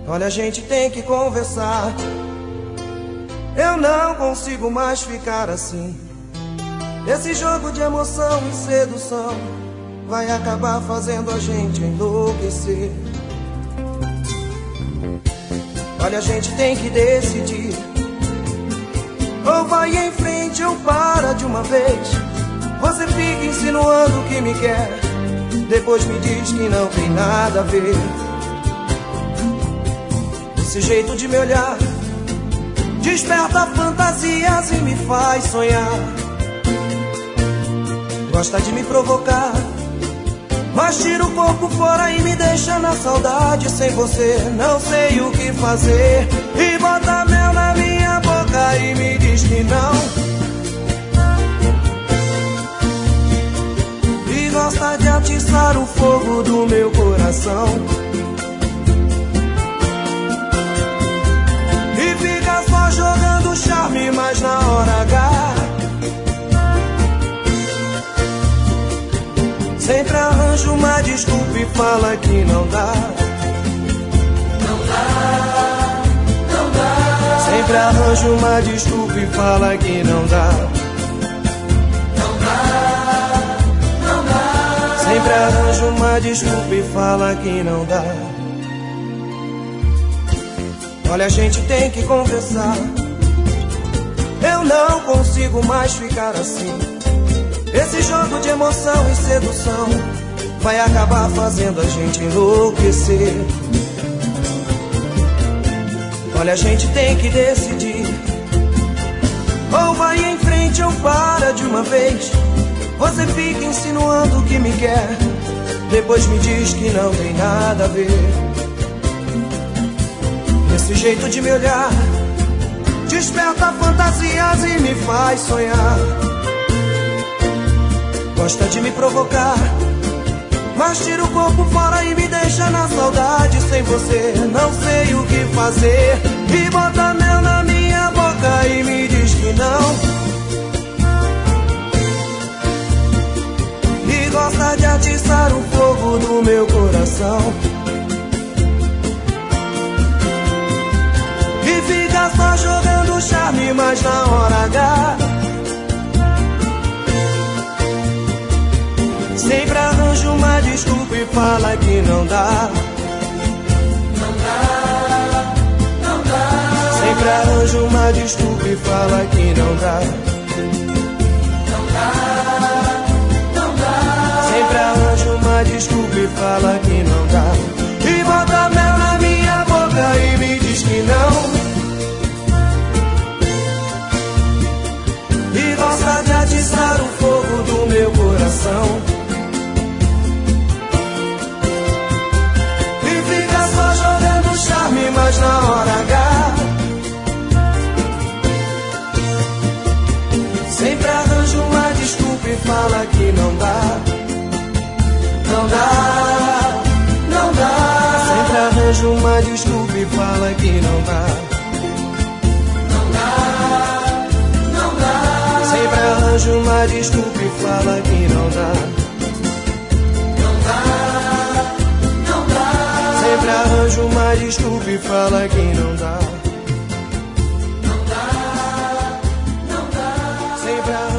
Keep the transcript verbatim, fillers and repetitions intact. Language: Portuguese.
Olha, a gente tem que conversar. Eu não consigo mais ficar assim. Esse jogo de emoção e sedução vai acabar fazendo a gente enlouquecer. Olha, a gente tem que decidir. Ou vai em frente ou para de uma vez. Você fica insinuando que me quer, depois me diz que não tem nada a ver. Esse jeito de me olhar desperta fantasias e me faz sonhar. Gosta de me provocar, mas tira o corpo fora e me deixa na saudade. Sem você não sei o que fazer. E bota mel na minha boca e me diz que não. E gosta de atiçar o fogo do meu coração. E fica só jogando charme, mas na hora H sempre arranja uma desculpa e fala que não dá. Não dá, não dá. Sempre arranja uma desculpa e fala que não dá. Não dá, não dá. Sempre arranja uma desculpa e fala que não dá. Olha, a gente tem que conversar. Eu não consigo mais ficar assim. Esse jogo de emoção e sedução vai acabar fazendo a gente enlouquecer. Olha, a gente tem que decidir. Ou vai em frente ou para de uma vez. Você fica insinuando que me quer, depois me diz que não tem nada a ver. Esse jeito de me olhar desperta fantasias e me faz sonhar. Gosta de me provocar, mas tira o corpo fora e me deixa na saudade. Sem você não sei o que fazer. E bota mel na minha boca e me diz que não. E gosta de atiçar o fogo do meu coração. E fica só jogando charme, mas na hora H sempre arranja uma desculpa e fala que não dá. Não dá, não dá. Sempre arranja uma desculpa e fala que não dá. Não dá, não dá. Sempre arranja uma desculpa e fala que não dá. E bota mel na minha boca e me diz que não. E gosta de atiçar o fogo do meu coração. Mas na hora H sempre arranja uma desculpa e fala que não dá. Não dá, não dá. Sempre arranja uma desculpa e fala que não dá. Não dá, não dá. Sempre arranja uma desculpa e fala que não dá. Não dá, não dá. Sempre arranja uma desculpa e fala que não dá. Não dá, não dá. Sempre arranja